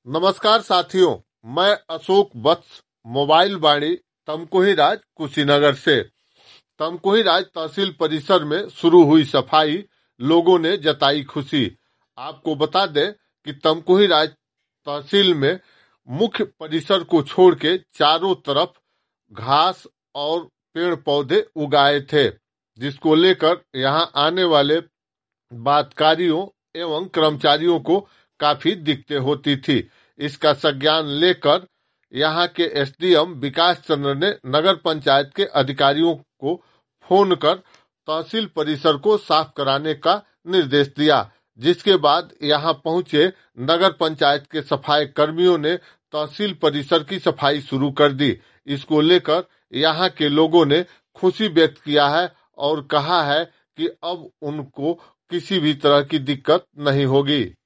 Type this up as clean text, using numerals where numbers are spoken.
नमस्कार साथियों, मैं अशोक वत्स मोबाइल वाणी तमकुही राज कुशीनगर से। तमकुही राज तहसील परिसर में शुरू हुई सफाई, लोगों ने जताई खुशी। आपको बता दें कि तमकुही राज तहसील में मुख्य परिसर को छोड़ के चारों तरफ घास और पेड़ पौधे उगाए थे, जिसको लेकर यहां आने वाले बातकारियों एवं कर्मचारियों को काफी दिक्कतें होती थी। इसका संज्ञान लेकर यहाँ के एसडीएम विकास चंद्र ने नगर पंचायत के अधिकारियों को फोन कर तहसील परिसर को साफ कराने का निर्देश दिया, जिसके बाद यहाँ पहुंचे नगर पंचायत के सफाई कर्मियों ने तहसील परिसर की सफाई शुरू कर दी। इसको लेकर यहाँ के लोगों ने खुशी व्यक्त किया है और कहा है कि अब उनको किसी भी तरह की दिक्कत नहीं होगी।